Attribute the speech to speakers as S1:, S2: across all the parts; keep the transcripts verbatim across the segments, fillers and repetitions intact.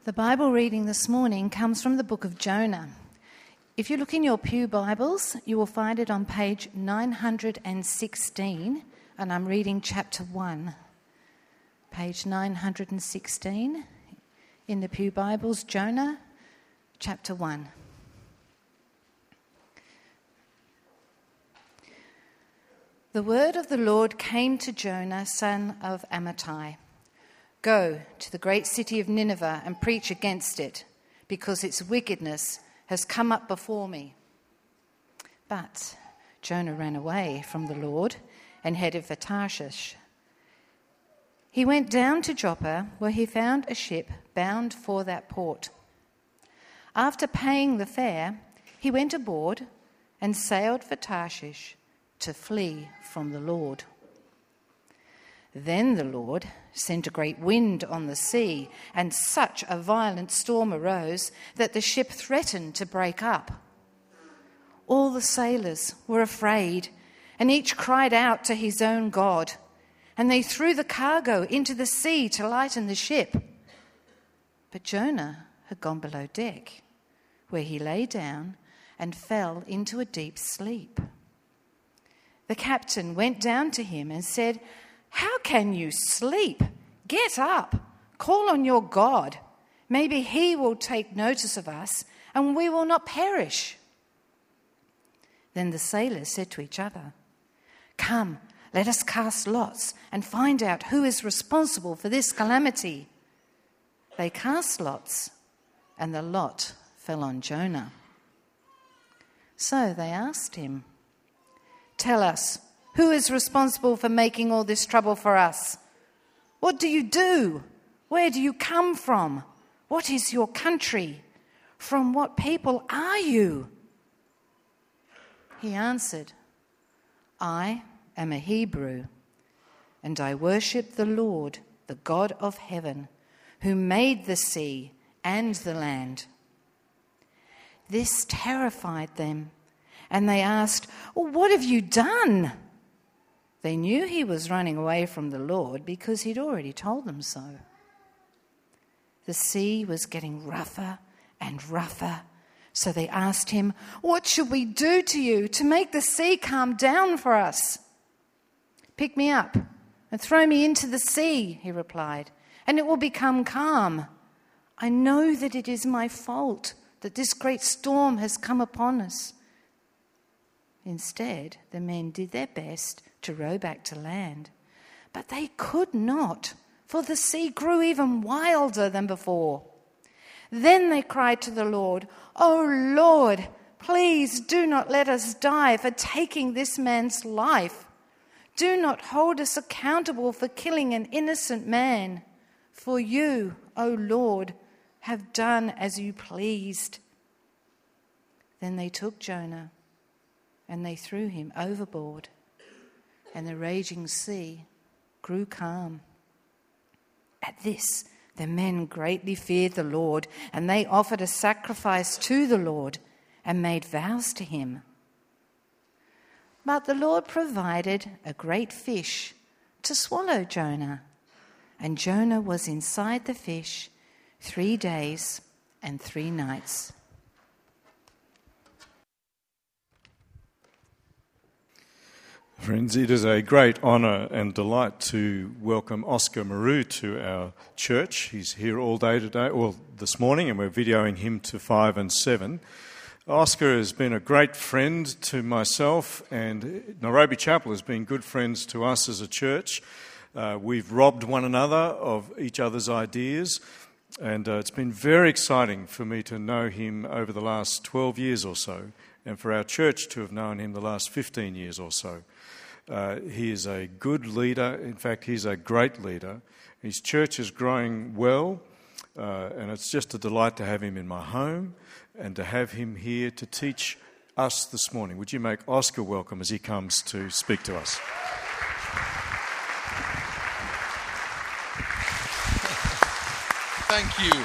S1: The Bible reading this morning comes from the book of Jonah. If you look in your pew Bibles, you will find it on page nine hundred sixteen, and I'm reading chapter one. Page nine hundred sixteen in the pew Bibles, Jonah, chapter one. The word of the Lord came to Jonah, son of Amittai. Go to the great city of Nineveh and preach against it, because its wickedness has come up before me. But Jonah ran away from the Lord and headed for Tarshish. He went down to Joppa, where he found a ship bound for that port. After paying the fare, he went aboard and sailed for Tarshish to flee from the Lord. Then the Lord sent a great wind on the sea, and such a violent storm arose that the ship threatened to break up. All the sailors were afraid, and each cried out to his own God, and they threw the cargo into the sea to lighten the ship. But Jonah had gone below deck, where he lay down and fell into a deep sleep. The captain went down to him and said, "How can you sleep? Get up, call on your God. Maybe he will take notice of us and we will not perish." Then the sailors said to each other, "Come, let us cast lots and find out who is responsible for this calamity." They cast lots, and the lot fell on Jonah. So they asked him, "Tell us, who is responsible for making all this trouble for us? What do you do? Where do you come from? What is your country? From what people are you?" He answered, "I am a Hebrew, and I worship the Lord, the God of heaven, who made the sea and the land." This terrified them, and they asked, "Well, what have you done?" They knew he was running away from the Lord because he'd already told them so. The sea was getting rougher and rougher, so they asked him, "What should we do to you to make the sea calm down for us?" "Pick me up and throw me into the sea," he replied, "and it will become calm. I know that it is my fault that this great storm has come upon us." Instead, the men did their best to row back to land, but they could not, for the sea grew even wilder than before. Then they cried to the Lord, "Oh Lord, please do not let us die for taking this man's life. Do not hold us accountable for killing an innocent man. For you, O Lord, have done as you pleased." Then they took Jonah and they threw him overboard, and the raging sea grew calm. At this, the men greatly feared the Lord, and they offered a sacrifice to the Lord and made vows to him. But the Lord provided a great fish to swallow Jonah, and Jonah was inside the fish three days and three nights.
S2: Friends, it is a great honour and delight to welcome Oscar Maru to our church. He's here all day today, well, this morning, and we're videoing him to five and seven. Oscar has been a great friend to myself, and Nairobi Chapel has been good friends to us as a church. Uh, we've robbed one another of each other's ideas, and uh, it's been very exciting for me to know him over the last twelve years or so, and for our church to have known him the last fifteen years or so. Uh, he is a good leader. In fact, he's a great leader. His church is growing well, uh, and it's just a delight to have him in my home and to have him here to teach us this morning. Would you make Oscar welcome as he comes to speak to us?
S3: Thank you.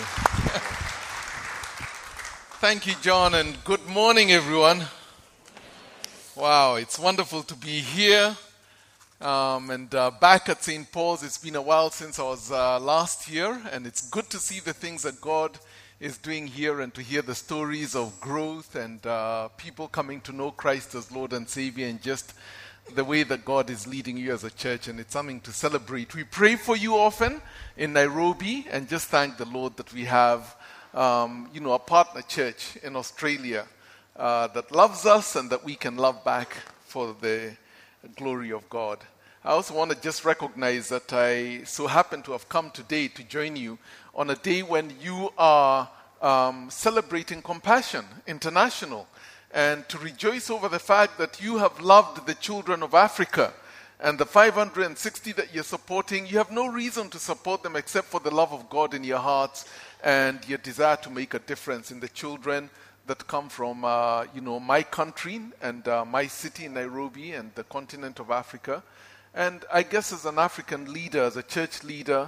S3: Thank you, John, and good morning, everyone. Wow, it's wonderful to be here Um, and uh, back at Saint Paul's, it's been a while since I was uh, last here, and it's good to see the things that God is doing here and to hear the stories of growth and uh, people coming to know Christ as Lord and Savior, and just the way that God is leading you as a church, and it's something to celebrate. We pray for you often in Nairobi, and just thank the Lord that we have um, you know, a partner church in Australia uh, that loves us and that we can love back for the glory of God. I also want to just recognize that I so happen to have come today to join you on a day when you are um, celebrating Compassion International, and to rejoice over the fact that you have loved the children of Africa, and the five hundred sixty that you're supporting. You have no reason to support them except for the love of God in your hearts and your desire to make a difference in the children that come from, uh, you know, my country and uh, my city, Nairobi, and the continent of Africa. And I guess as an African leader, as a church leader,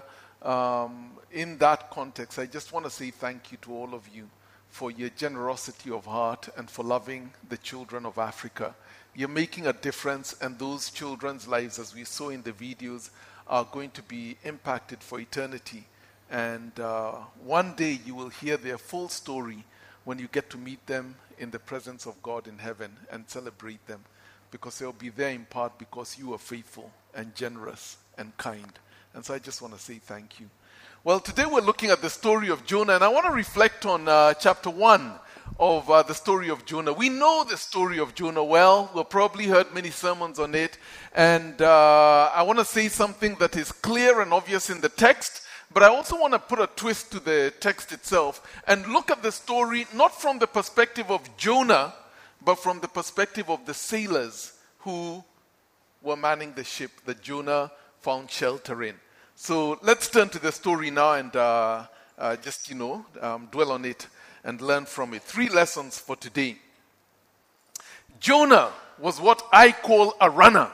S3: um, in that context, I just want to say thank you to all of you for your generosity of heart and for loving the children of Africa. You're making a difference, and those children's lives, as we saw in the videos, are going to be impacted for eternity. And uh, one day you will hear their full story when you get to meet them in the presence of God in heaven and celebrate them, because they'll be there in part because you are faithful and generous and kind. And so I just want to say thank you. Well, today we're looking at the story of Jonah, and I want to reflect on uh, chapter one of uh, the story of Jonah. We know the story of Jonah well. We've probably heard many sermons on it. And uh, I want to say something that is clear and obvious in the text, but I also want to put a twist to the text itself and look at the story not from the perspective of Jonah, but from the perspective of the sailors who were manning the ship that Jonah found shelter in. So let's turn to the story now and uh, uh, just, you know, um, dwell on it and learn from it. Three lessons for today. Jonah was what I call a runner.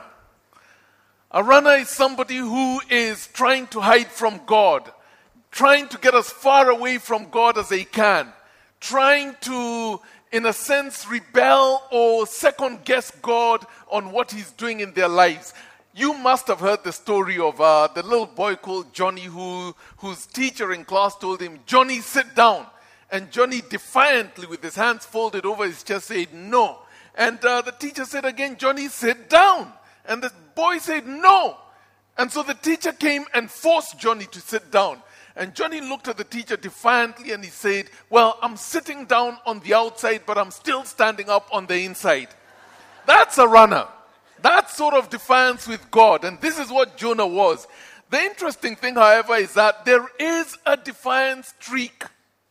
S3: A runner is somebody who is trying to hide from God, trying to get as far away from God as they can, trying to, in a sense, rebel or second guess God on what he's doing in their lives. You must have heard the story of uh, the little boy called Johnny who, whose teacher in class told him, "Johnny, sit down." And Johnny defiantly, with his hands folded over his chest, said, "No." And uh, the teacher said again, "Johnny, sit down." And the boy said, "No." And so the teacher came and forced Johnny to sit down. And Johnny looked at the teacher defiantly and he said, "Well, I'm sitting down on the outside, but I'm still standing up on the inside." That's a runner. That sort of defiance with God. And this is what Jonah was. The interesting thing, however, is that there is a defiant streak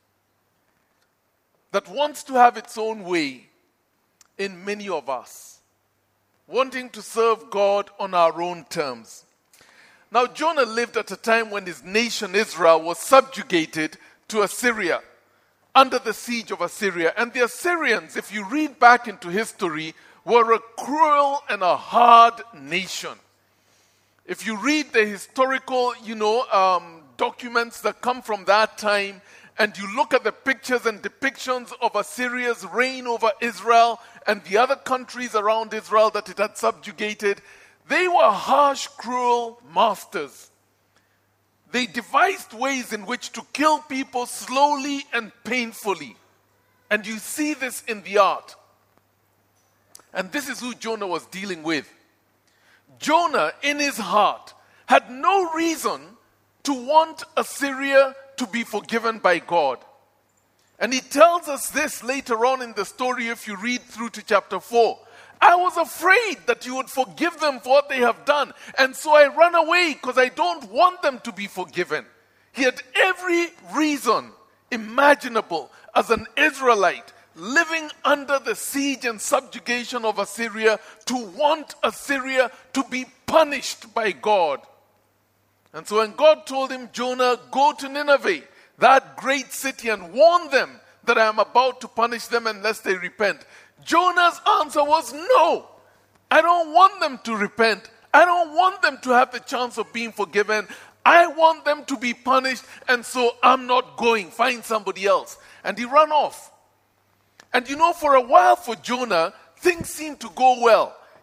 S3: that wants to have its own way in many of us, wanting to serve God on our own terms. Now, Jonah lived at a time when his nation Israel was subjugated to Assyria, under the siege of Assyria. And the Assyrians, if you read back into history, were a cruel and a hard nation. If you read the historical, you know, um, documents that come from that time, and you look at the pictures and depictions of Assyria's reign over Israel and the other countries around Israel that it had subjugated, they were harsh, cruel masters. They devised ways in which to kill people slowly and painfully. And you see this in the art. And this is who Jonah was dealing with. Jonah, in his heart, had no reason to want Assyria to be forgiven by God. And he tells us this later on in the story if you read through to chapter four. "I was afraid that you would forgive them for what they have done, and so I ran away because I don't want them to be forgiven." He had every reason imaginable as an Israelite living under the siege and subjugation of Assyria to want Assyria to be punished by God. And so when God told him, "Jonah, go to Nineveh, that great city, and warn them that I am about to punish them unless they repent," Jonah's answer was, "No, I don't want them to repent. I don't want them to have the chance of being forgiven. I want them to be punished, and so I'm not going. Find somebody else." And he ran off. And you know, for a while for Jonah, things seemed to go well.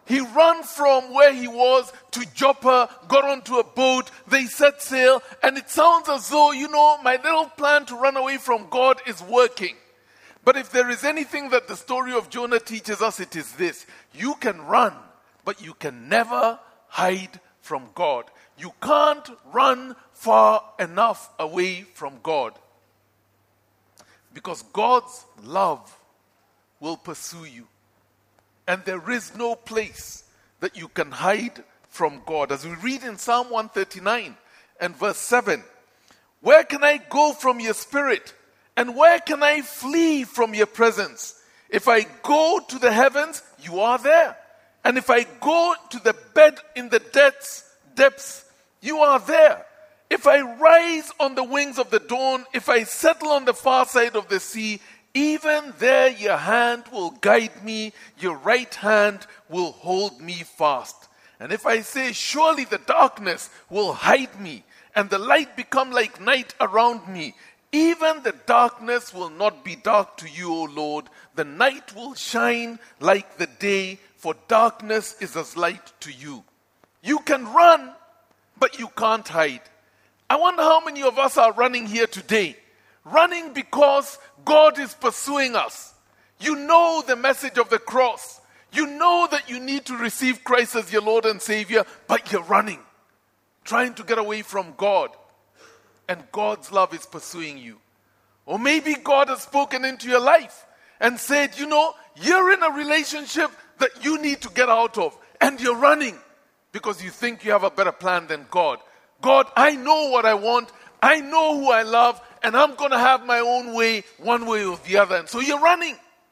S3: He ran from where he was to Joppa, got onto a boat, they set sail, and it sounds as though, you know, my little plan to run away from God is working. But if there is anything that the story of Jonah teaches us, it is this. You can run, but you can never hide from God. You can't run far enough away from God. Because God's love will pursue you. And there is no place that you can hide from God. As we read in Psalm one thirty-nine and verse seven, where can I go from your spirit? And where can I flee from your presence? If I go to the heavens, you are there. And if I go to the bed in the depths, depths, you are there. If I rise on the wings of the dawn, if I settle on the far side of the sea, even there your hand will guide me, your right hand will hold me fast. And if I say, surely the darkness will hide me, and the light become like night around me, even the darkness will not be dark to you, O Lord. The night will shine like the day, for darkness is as light to you. You can run, but you can't hide. I wonder how many of us are running here today. Running because God is pursuing us. You know the message of the cross. You know that you need to receive Christ as your Lord and Savior, but you're running, trying to get away from God. And God's love is pursuing you. Or maybe God has spoken into your life and said, you know, you're in a relationship that you need to get out of. And you're running because you think you have a better plan than God. God, I know what I want. I know who I love. And I'm going to have my own way, one way or the other. And so you're running.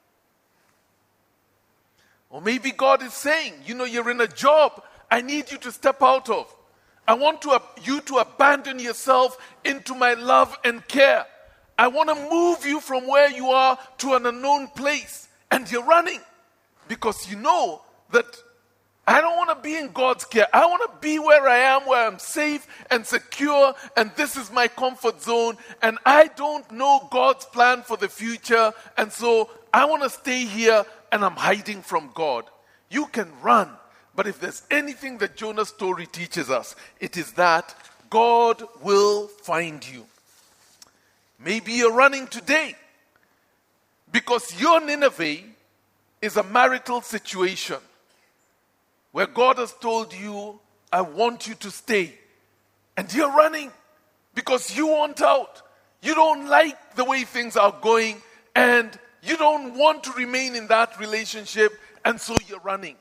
S3: Or maybe God is saying, you know, you're in a job I need you to step out of. I want to, you to abandon yourself into my love and care. I want to move you from where you are to an unknown place. And you're running because you know that I don't want to be in God's care. I want to be where I am, where I'm safe and secure, and this is my comfort zone, and I don't know God's plan for the future, and so I want to stay here, and I'm hiding from God. You can run, but if there's anything that Jonah's story teaches us, it is that God will find you. Maybe you're running today because your Nineveh is a marital situation where God has told you, I want you to stay. And you're running because you want out. You don't like the way things are going and you don't want to remain in that relationship, and so you're running.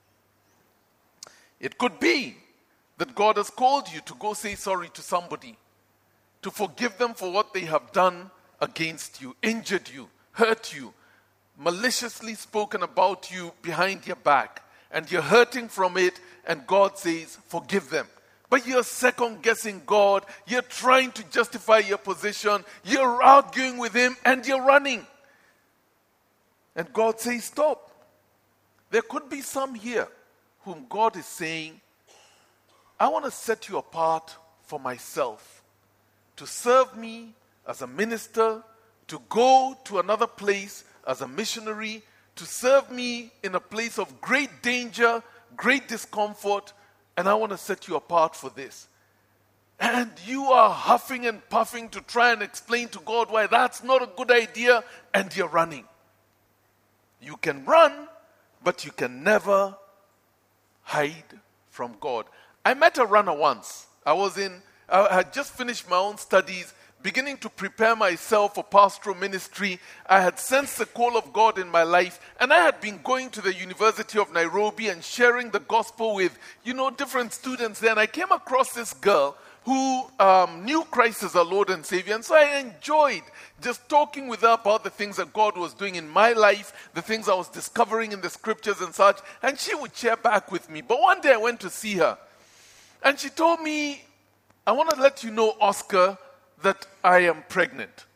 S3: It could be that God has called you to go say sorry to somebody, to forgive them for what they have done against you, injured you, hurt you, maliciously spoken about you behind your back. And you're hurting from it, and God says, forgive them. But you're second-guessing God. You're trying to justify your position. You're arguing with Him, and you're running. And God says, stop. There could be some here whom God is saying, I want to set you apart for myself, to serve me as a minister, to go to another place as a missionary, to serve me in a place of great danger, great discomfort, and I want to set you apart for this. And you are huffing and puffing to try and explain to God why that's not a good idea, and you're running. You can run, but you can never hide from God. I met a runner once. I was in, I had just finished my own studies, beginning to prepare myself for pastoral ministry. I had sensed the call of God in my life, and I had been going to the University of Nairobi and sharing the gospel with, you know, different students there. And I came across this girl who um, knew Christ as her Lord and Savior. And so I enjoyed just talking with her about the things that God was doing in my life, the things I was discovering in the scriptures and such. And she would share back with me. But one day I went to see her, and she told me, I want to let you know, Oscar, that I am pregnant.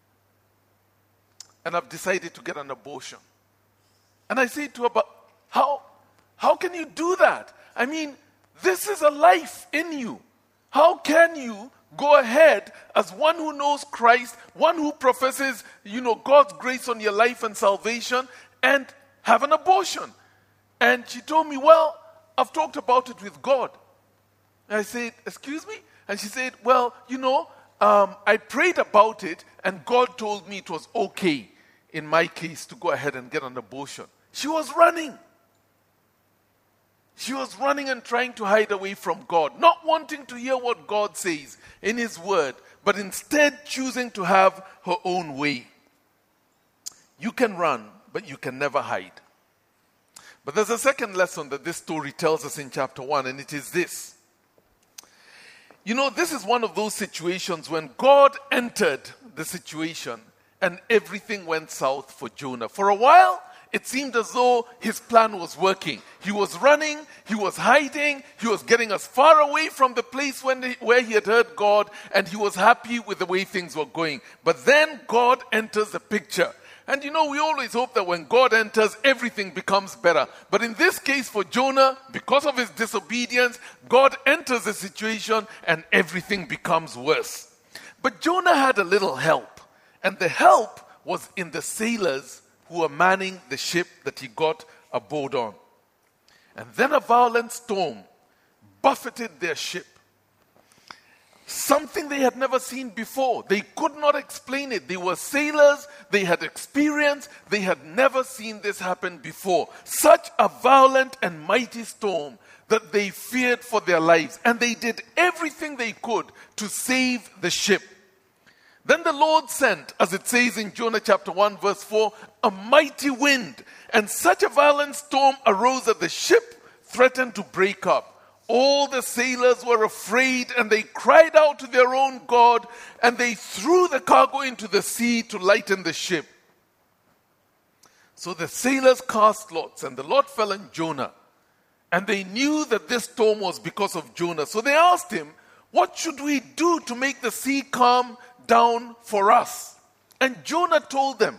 S3: And I've decided to get an abortion. And I said to her, but how, how can you do that? I mean, this is a life in you. How can you go ahead as one who knows Christ, one who professes, you know, God's grace on your life and salvation, and have an abortion? And she told me, well, I've talked about it with God. And I said, excuse me? And she said, well, you know, um, I prayed about it and God told me it was okay in my case to go ahead and get an abortion. She was running. She was running and trying to hide away from God, not wanting to hear what God says in His Word, but instead choosing to have her own way. You can run, but you can never hide. But there's a second lesson that this story tells us in chapter one, and it is this. You know, this is one of those situations when God entered the situation and everything went south for Jonah. For a while, it seemed as though his plan was working. He was running, he was hiding, he was getting as far away from the place when he, where he had heard God, and he was happy with the way things were going. But then God enters the picture. And you know, we always hope that when God enters, everything becomes better. But in this case for Jonah, because of his disobedience, God enters the situation and everything becomes worse. But Jonah had a little help. And the help was in the sailors who were manning the ship that he got aboard on. And then a violent storm buffeted their ship. Something they had never seen before. They could not explain it. They were sailors. They had experience. They had never seen this happen before. Such a violent and mighty storm that they feared for their lives. And they did everything they could to save the ship. Then the Lord sent, as it says in Jonah chapter one verse four, a mighty wind. And such a violent storm arose that the ship threatened to break up. All the sailors were afraid and they cried out to their own God and they threw the cargo into the sea to lighten the ship. So the sailors cast lots and the lot fell on Jonah. And they knew that this storm was because of Jonah. So they asked him, what should we do to make the sea calm down for us? And Jonah told them,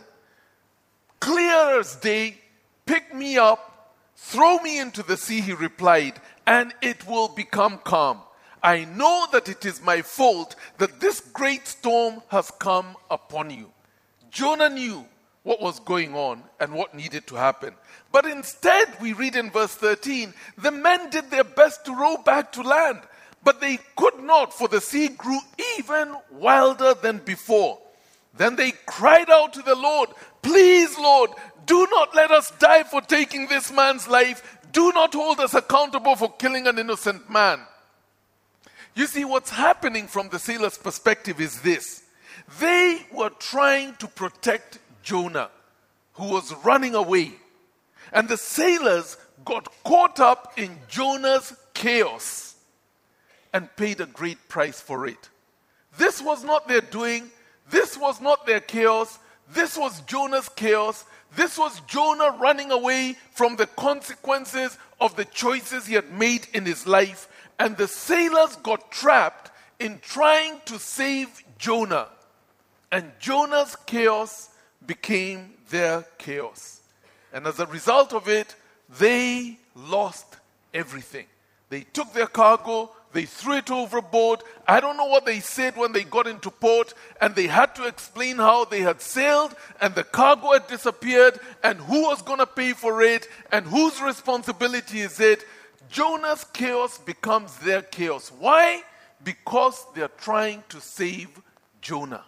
S3: clear as day, pick me up, throw me into the sea, he replied, and it will become calm. I know that it is my fault that this great storm has come upon you. Jonah knew what was going on and what needed to happen. But instead, we read in verse thirteen, the men did their best to row back to land, but they could not, for the sea grew even wilder than before. Then they cried out to the Lord, please, Lord, do not let us die for taking this man's life. Do not hold us accountable for killing an innocent man. You see, what's happening from the sailors' perspective is this. They were trying to protect Jonah, who was running away. And the sailors got caught up in Jonah's chaos and paid a great price for it. This was not their doing. This was not their chaos. This was Jonah's chaos. This was Jonah running away from the consequences of the choices he had made in his life. And the sailors got trapped in trying to save Jonah. And Jonah's chaos became their chaos. And as a result of it, they lost everything. They took their cargo, they threw it overboard. I don't know what they said when they got into port, and they had to explain how they had sailed and the cargo had disappeared and who was going to pay for it and whose responsibility is it. Jonah's chaos becomes their chaos. Why? Because they're trying to save Jonah.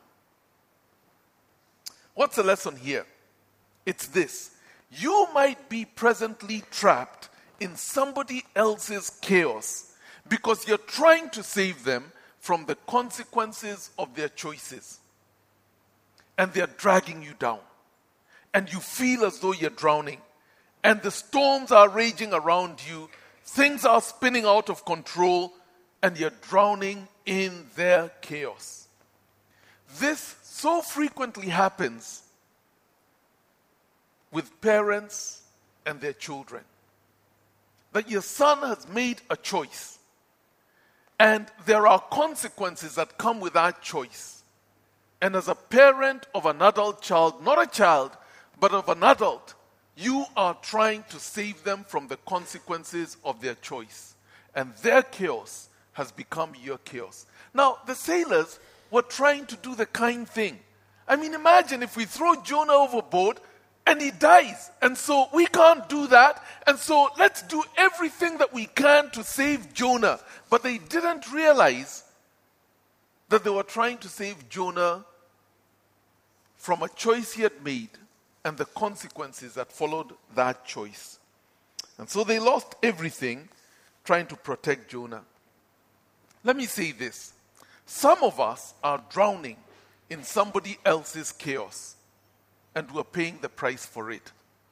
S3: What's the lesson here? It's this. You might be presently trapped in somebody else's chaos because you're trying to save them from the consequences of their choices. And they're dragging you down. And you feel as though you're drowning. And the storms are raging around you. Things are spinning out of control. And you're drowning in their chaos. This so frequently happens with parents and their children. That your son has made a choice. And there are consequences that come with that choice. And as a parent of an adult child, not a child, but of an adult, you are trying to save them from the consequences of their choice. And their chaos has become your chaos. Now, the sailors were trying to do the kind thing. I mean, imagine if we throw Jonah overboard, and he dies. And so we can't do that. And so let's do everything that we can to save Jonah. But they didn't realize that they were trying to save Jonah from a choice he had made and the consequences that followed that choice. And so they lost everything trying to protect Jonah. Let me say this. Some of us are drowning in somebody else's chaos, and we're paying the price for it.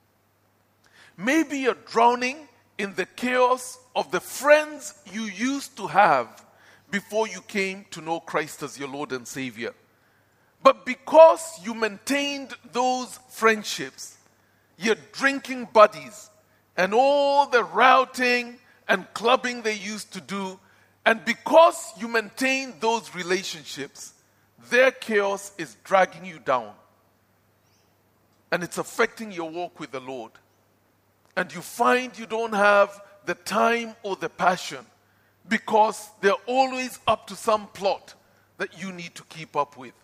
S3: Maybe you're drowning in the chaos of the friends you used to have before you came to know Christ as your Lord and Savior. But because you maintained those friendships, your drinking buddies, and all the routing and clubbing they used to do, and because you maintained those relationships, their chaos is dragging you down. And it's affecting your walk with the Lord. And you find you don't have the time or the passion because they're always up to some plot that you need to keep up with.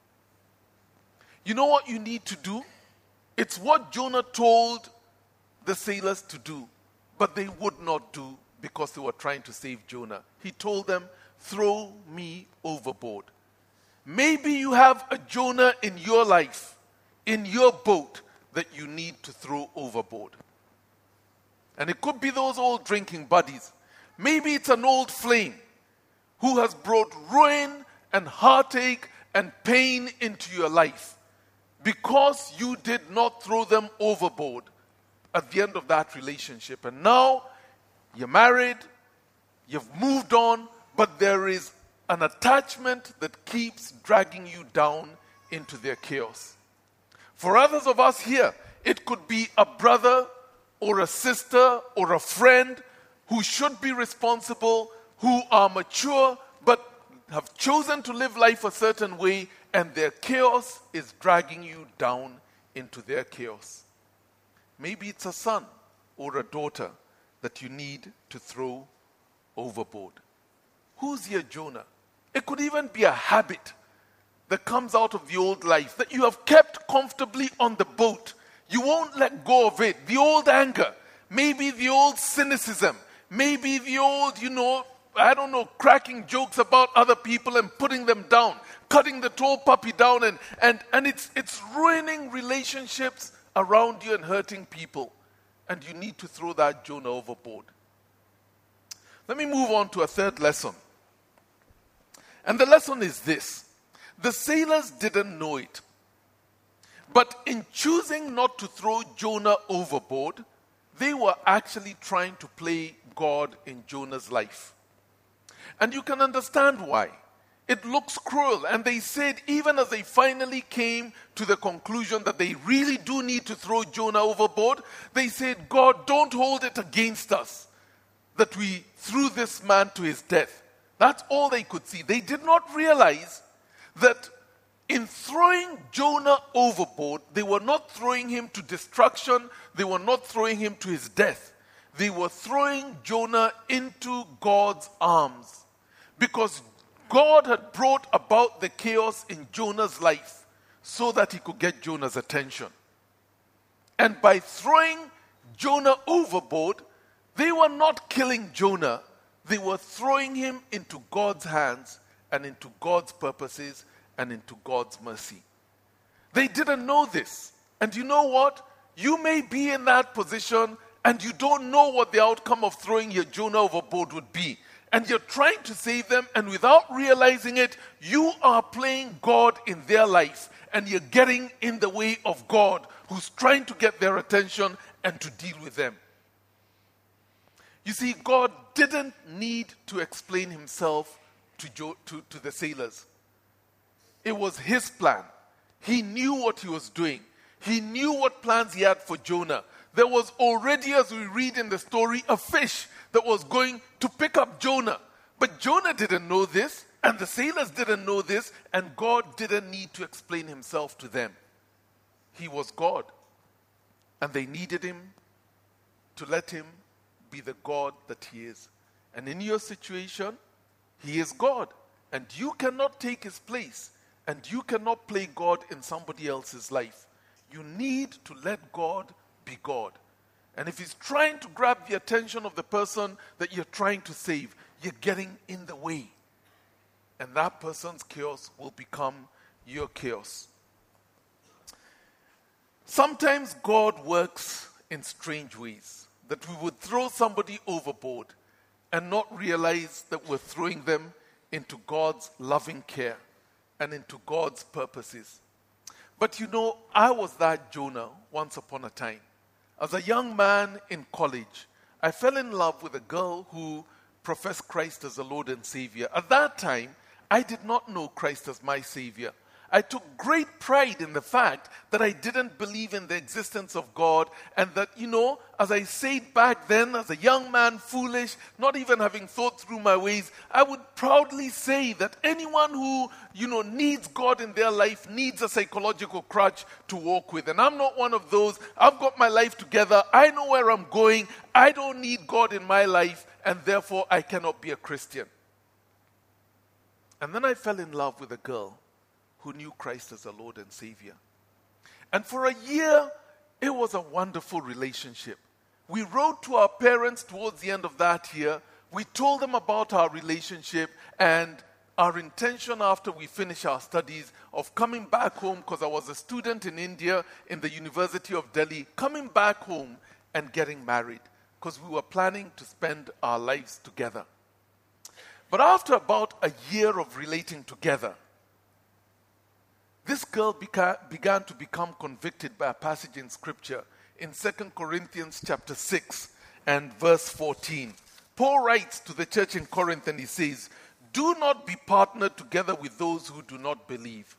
S3: You know what you need to do? It's what Jonah told the sailors to do, but they would not do because they were trying to save Jonah. He told them, throw me overboard. Maybe you have a Jonah in your life, in your boat, that you need to throw overboard. And it could be those old drinking buddies. Maybe it's an old flame who has brought ruin and heartache and pain into your life because you did not throw them overboard at the end of that relationship. And now you're married, you've moved on, but there is an attachment that keeps dragging you down into their chaos. For others of us here, it could be a brother or a sister or a friend who should be responsible, who are mature, but have chosen to live life a certain way, and their chaos is dragging you down into their chaos. Maybe it's a son or a daughter that you need to throw overboard. Who's your Jonah? It could even be a habit that comes out of the old life that you have kept comfortably on the boat. You won't let go of it. The old anger, maybe the old cynicism, maybe the old, you know, I don't know, cracking jokes about other people and putting them down, cutting the tall puppy down, and, and, and it's, it's ruining relationships around you and hurting people. And you need to throw that Jonah overboard. Let me move on to a third lesson. And the lesson is this. The sailors didn't know it. But in choosing not to throw Jonah overboard, they were actually trying to play God in Jonah's life. And you can understand why. It looks cruel. And they said, even as they finally came to the conclusion that they really do need to throw Jonah overboard, they said, God, don't hold it against us that we threw this man to his death. That's all they could see. They did not realize that in throwing Jonah overboard, they were not throwing him to destruction. They were not throwing him to his death. They were throwing Jonah into God's arms. Because God had brought about the chaos in Jonah's life so that he could get Jonah's attention. And by throwing Jonah overboard, they were not killing Jonah. They were throwing him into God's hands and into God's purposes and into God's mercy. They didn't know this. And you know what? You may be in that position and you don't know what the outcome of throwing your Jonah overboard would be. And you're trying to save them, and without realizing it, you are playing God in their life, and you're getting in the way of God, who's trying to get their attention and to deal with them. You see, God didn't need to explain himself to, jo- to, to the sailors. It was his plan. He knew what he was doing. He knew what plans he had for Jonah. There was already, as we read in the story, a fish that was going to pick up Jonah. But Jonah didn't know this, and the sailors didn't know this, and God didn't need to explain himself to them. He was God, and they needed him to let him be the God that he is. And in your situation, he is God, and you cannot take his place, and you cannot play God in somebody else's life. You need to let God be God. And if he's trying to grab the attention of the person that you're trying to save, you're getting in the way. And that person's chaos will become your chaos. Sometimes God works in strange ways, that we would throw somebody overboard and not realize that we're throwing them into God's loving care and into God's purposes. But you know, I was that Jonah once upon a time. As a young man in college, I fell in love with a girl who professed Christ as the Lord and Savior. At that time, I did not know Christ as my Savior. I took great pride in the fact that I didn't believe in the existence of God, and that, you know, as I said back then, as a young man, foolish, not even having thought through my ways, I would proudly say that anyone who, you know, needs God in their life needs a psychological crutch to walk with. And I'm not one of those. I've got my life together. I know where I'm going. I don't need God in my life, and therefore I cannot be a Christian. And then I fell in love with a girl who knew Christ as the Lord and Savior. And for a year, it was a wonderful relationship. We wrote to our parents towards the end of that year. We told them about our relationship and our intention after we finish our studies of coming back home, because I was a student in India in the University of Delhi, coming back home and getting married, because we were planning to spend our lives together. But after about a year of relating together, this girl beca- began to become convicted by a passage in Scripture in Second Corinthians chapter six and verse fourteen. Paul writes to the church in Corinth and he says, "Do not be partnered together with those who do not believe.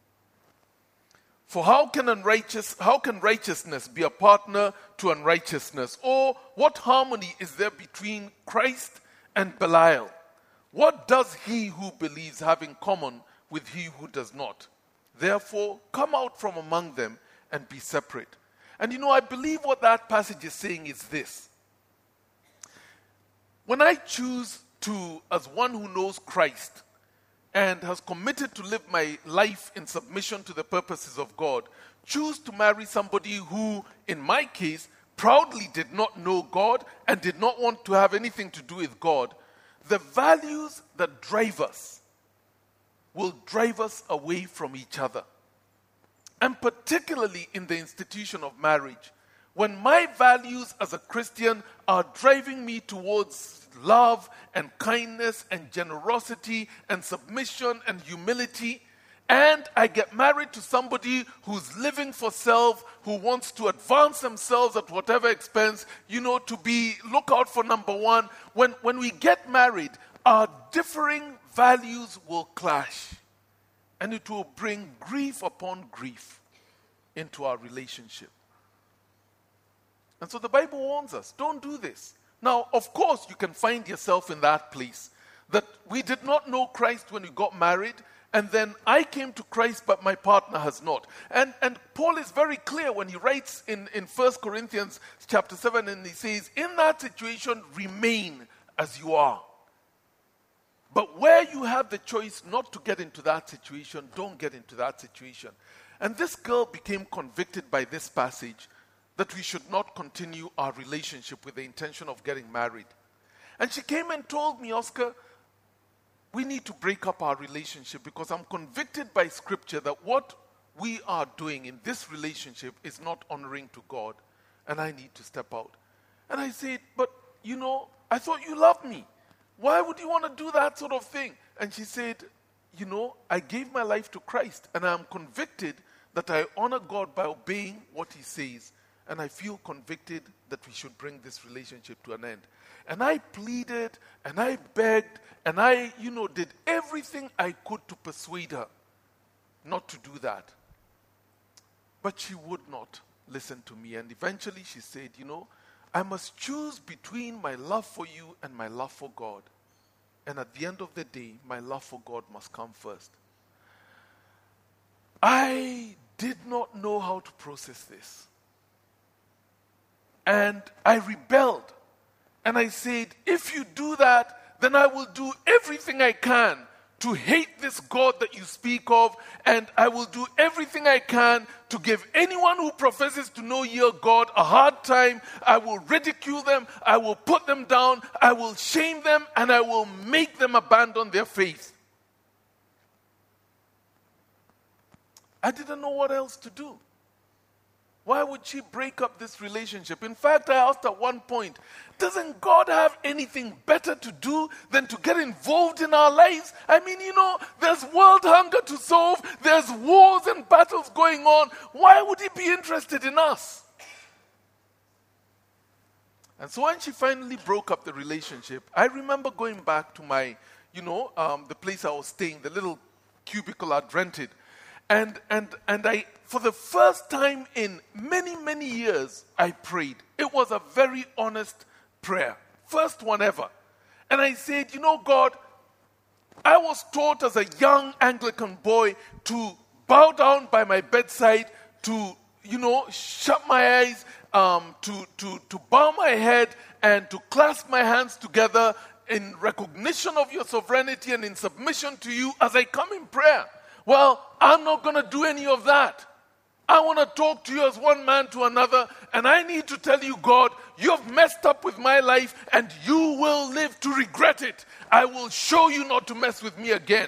S3: For how can unrighteous, how can righteousness be a partner to unrighteousness? Or what harmony is there between Christ and Belial? What does he who believes have in common with he who does not? Therefore, come out from among them and be separate." And you know, I believe what that passage is saying is this. When I choose to, as one who knows Christ and has committed to live my life in submission to the purposes of God, choose to marry somebody who, in my case, proudly did not know God and did not want to have anything to do with God, the values that drive us will drive us away from each other. And particularly in the institution of marriage, when my values as a Christian are driving me towards love and kindness and generosity and submission and humility, and I get married to somebody who's living for self, who wants to advance themselves at whatever expense, you know, to be, look out for number one. When, when we get married, our differing values will clash, and it will bring grief upon grief into our relationship. And so the Bible warns us, don't do this. Now, of course, you can find yourself in that place, that we did not know Christ when we got married, and then I came to Christ, but my partner has not. And, and Paul is very clear when he writes in, in First Corinthians chapter seven, and he says, in that situation, remain as you are. But where you have the choice not to get into that situation, don't get into that situation. And this girl became convicted by this passage that we should not continue our relationship with the intention of getting married. And she came and told me, Oscar, we need to break up our relationship because I'm convicted by Scripture that what we are doing in this relationship is not honoring to God, and I need to step out. And I said, but you know, I thought you loved me. Why would you want to do that sort of thing? And she said, you know, I gave my life to Christ, and I'm convicted that I honor God by obeying what he says, and I feel convicted that we should bring this relationship to an end. And I pleaded, and I begged, and I, you know, did everything I could to persuade her not to do that. But she would not listen to me, and eventually she said, you know, I must choose between my love for you and my love for God. And at the end of the day, my love for God must come first. I did not know how to process this. And I rebelled. And I said, if you do that, then I will do everything I can to hate this God that you speak of, and I will do everything I can to give anyone who professes to know your God a hard time. I will ridicule them, I will put them down, I will shame them, and I will make them abandon their faith. I didn't know what else to do. Why would she break up this relationship? In fact, I asked at one point, doesn't God have anything better to do than to get involved in our lives? I mean, you know, there's world hunger to solve, there's wars and battles going on. Why would he be interested in us? And so when she finally broke up the relationship, I remember going back to my, you know, um, the place I was staying, the little cubicle I'd rented. And, and, and I, for the first time in many, many years, I prayed. It was a very honest prayer. First one ever. And I said, you know, God, I was taught as a young Anglican boy to bow down by my bedside, to, you know, shut my eyes, um, to, to, to bow my head and to clasp my hands together in recognition of your sovereignty and in submission to you as I come in prayer. Well, I'm not going to do any of that. I want to talk to you as one man to another, and I need to tell you, God, you have messed up with my life, and you will live to regret it. I will show you not to mess with me again.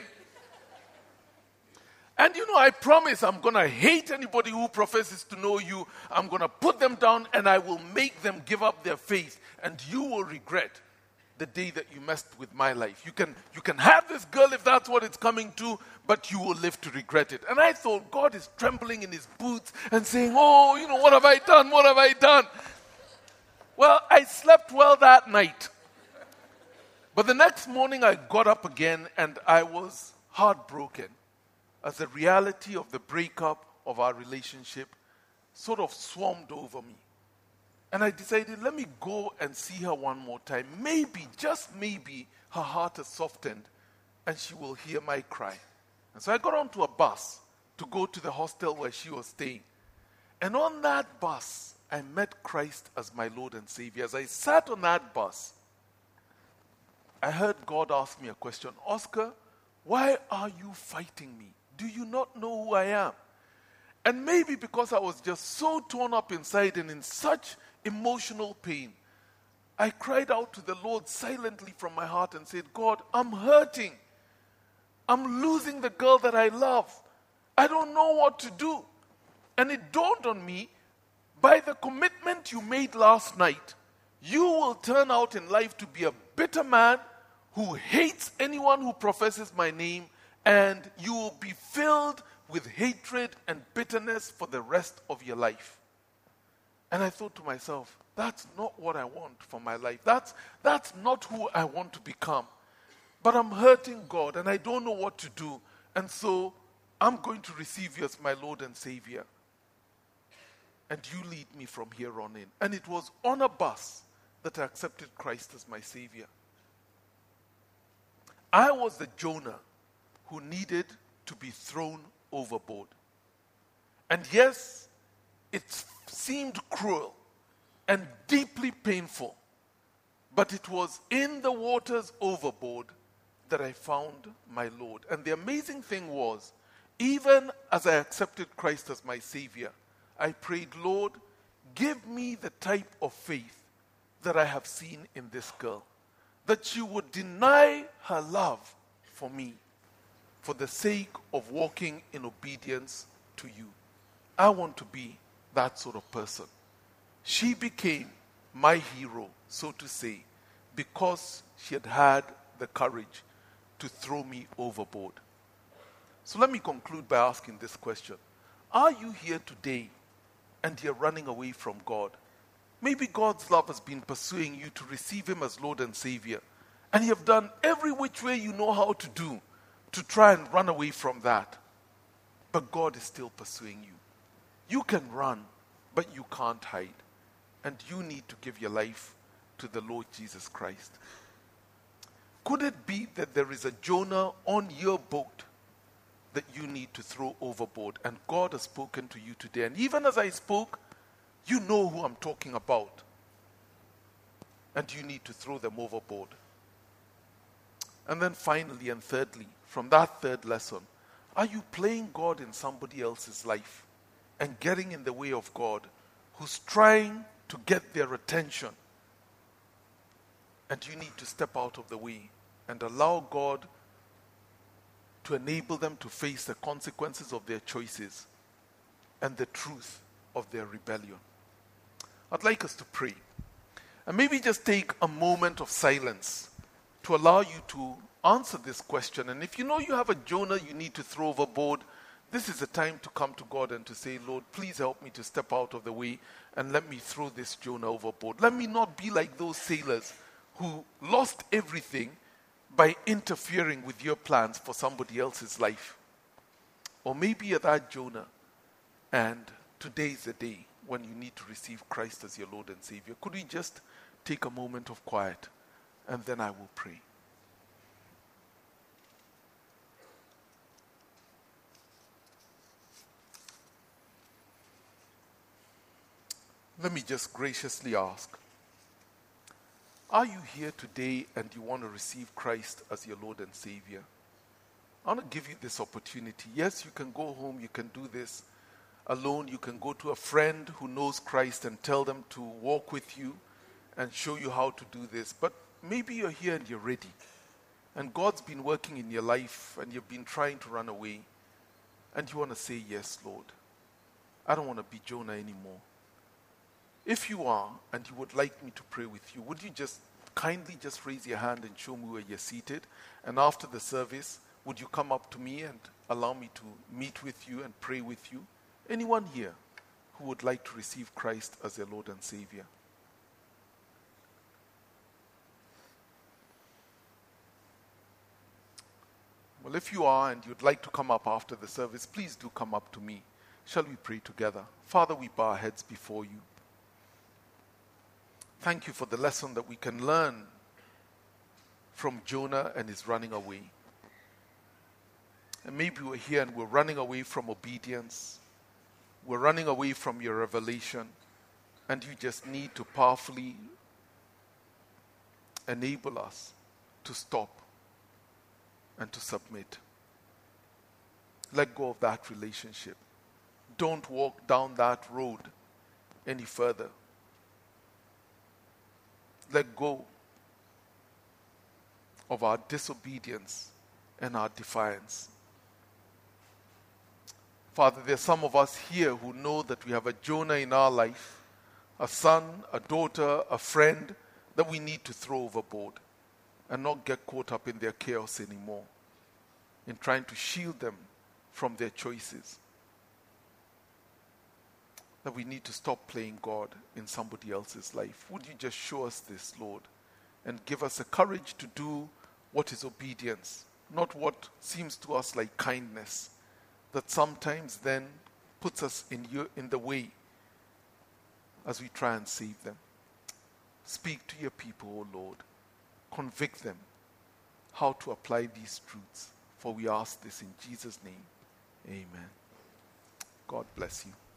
S3: And you know, I promise I'm going to hate anybody who professes to know you. I'm going to put them down, and I will make them give up their faith, and you will regret the day that you messed with my life. You can, you can have this girl if that's what it's coming to, but you will live to regret it. And I thought, God is trembling in his boots and saying, oh, you know, what have I done? What have I done? Well, I slept well that night. But the next morning I got up again and I was heartbroken as the reality of the breakup of our relationship sort of swarmed over me. And I decided, let me go and see her one more time. Maybe, just maybe, her heart has softened and she will hear my cry. And so I got onto a bus to go to the hostel where she was staying. And on that bus, I met Christ as my Lord and Savior. As I sat on that bus, I heard God ask me a question. Oscar, why are you fighting me? Do you not know who I am? And maybe because I was just so torn up inside and in such emotional pain, I cried out to the Lord silently from my heart and said, God, I'm hurting. I'm losing the girl that I love. I don't know what to do. And it dawned on me, by the commitment you made last night, you will turn out in life to be a bitter man who hates anyone who professes my name, and you will be filled with hatred and bitterness for the rest of your life. And I thought to myself, that's not what I want for my life. That's, that's not who I want to become. But I'm hurting God and I don't know what to do. And so I'm going to receive you as my Lord and Savior. And you lead me from here on in. And it was on a bus that I accepted Christ as my Savior. I was the Jonah who needed to be thrown overboard. And yes, it seemed cruel and deeply painful, but it was in the waters overboard that I found my Lord. And the amazing thing was, even as I accepted Christ as my Savior, I prayed, Lord, give me the type of faith that I have seen in this girl, that she would deny her love for me for the sake of walking in obedience to you. I want to be that sort of person. She became my hero, so to say, because she had had the courage to throw me overboard. So let me conclude by asking this question. Are you here today and you're running away from God? Maybe God's love has been pursuing you to receive him as Lord and Savior, and you have done every which way you know how to do to try and run away from that. But God is still pursuing you. You can run, but you can't hide. And you need to give your life to the Lord Jesus Christ. Could it be that there is a Jonah on your boat that you need to throw overboard? And God has spoken to you today. And even as I spoke, you know who I'm talking about. And you need to throw them overboard. And then finally and thirdly, from that third lesson, are you playing God in somebody else's life and getting in the way of God, who's trying to get their attention? And you need to step out of the way and allow God to enable them to face the consequences of their choices and the truth of their rebellion. I'd like us to pray. And maybe just take a moment of silence to allow you to answer this question. And if you know you have a Jonah you need to throw overboard, this is the time to come to God and to say, Lord, please help me to step out of the way and let me throw this Jonah overboard. Let me not be like those sailors who lost everything by interfering with your plans for somebody else's life. Or maybe you're that Jonah, and today is the day when you need to receive Christ as your Lord and Savior. Could we just take a moment of quiet, and then I will pray. Let me just graciously ask, are you here today and you want to receive Christ as your Lord and Savior? I want to give you this opportunity. Yes, you can go home, you can do this alone. You can go to a friend who knows Christ and tell them to walk with you and show you how to do this. But maybe you're here and you're ready. And God's been working in your life and you've been trying to run away. And you want to say, yes, Lord, I don't want to be Jonah anymore. If you are, and you would like me to pray with you, would you just kindly just raise your hand and show me where you're seated? And after the service, would you come up to me and allow me to meet with you and pray with you? Anyone here who would like to receive Christ as their Lord and Savior? Well, if you are and you'd like to come up after the service, please do come up to me. Shall we pray together? Father, we bow our heads before you. Thank you for the lesson that we can learn from Jonah and his running away. And maybe we're here and we're running away from obedience. We're running away from your revelation. And you just need to powerfully enable us to stop and to submit. Let go of that relationship. Don't walk down that road any further. Let go of our disobedience and our defiance. Father, there's some of us here who know that we have a Jonah in our life, a son, a daughter, a friend that we need to throw overboard and not get caught up in their chaos anymore, in trying to shield them from their choices. That we need to stop playing God in somebody else's life. Would you just show us this, Lord, and give us the courage to do what is obedience, not what seems to us like kindness, that sometimes then puts us in, your, in the way as we try and save them. Speak to your people, O Lord. Convict them how to apply these truths, for we ask this in Jesus' name. Amen. God bless you.